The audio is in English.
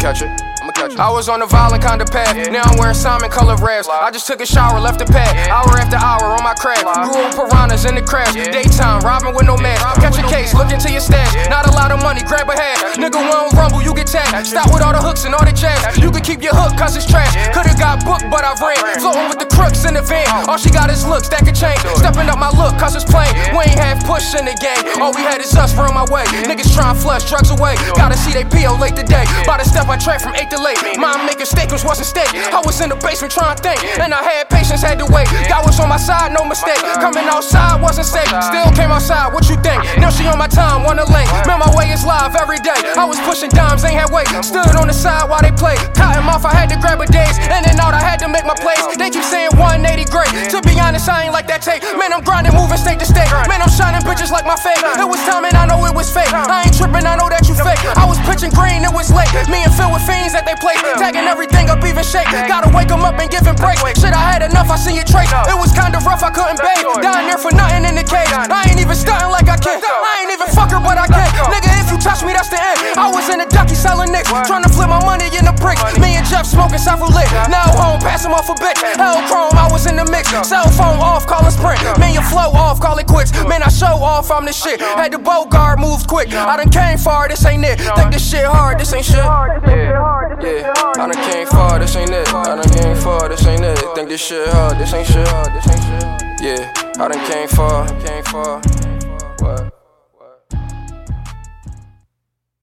catch it. I was on the violent kind of path. Now I'm wearing Simon color raps. I just took a shower, left the pad. Hour after hour on my craft. Grew up piranhas in the crash. Daytime, robbing with no mask. Catch a case, look into your stash. Not a lot of money, grab a half. Nigga won't rumble, you get tagged. Stop with all the hooks and all the jazz. You can keep your hook, cause it's trash. Could've got booked, but I ran. Floating with the crooks in the van. All she got is looks, that could change. Stepping up my look, cause it's plain. We ain't half push in the game. All we had is us, run my way. Niggas trying to flush drugs away. Gotta see they P.O. late today. By the step I track from 8 to late. Mind making statements wasn't steak. I was in the basement trying to think, and I had patience, had to wait. God was on my side, no mistake. Coming outside wasn't safe. Still came outside, what you think? Now she on my time, wanna link. Man, my way is live every day. I was pushing dimes, ain't had weight. Stood on the side while they played. Cotton off, I had to grab a days. In and out, I had to make my plays. They keep saying 180 great. To be honest, I ain't like that tape. Man, I'm grinding, moving state to state. Man, I'm shining bitches like my fate. It was time and I know it was fake. I ain't tripping, I know that you fake. I was pitching green, it was late. Me and Phil with fiends that they play. Tagging everything up, even shake. Gotta wake them up and give him breaks. Shit, I had enough, I seen your trace. It was kinda rough, I couldn't bathe. Down there for nothing in the cage. I ain't even stunting like I can. I ain't even fuck her, but I can. Nigga, if you touch me, that's the end. I was in the ducky selling nicks. Trying to flip my money in the bricks. Me and Jeff smoking several lit. Now home, pass him off a bitch. Hell chrome, I was in the mix. Cell phone off, call it Sprint. Man, your flow off, call it quits. Man, I show off, I'm the shit. Had the boat guard, moves quick. I done came far, this ain't it. Think this shit hard, this ain't shit. Yeah, I done came far, this ain't it. I done came far, this ain't it. Think this shit hard, this ain't shit. Yeah, I done came far. What?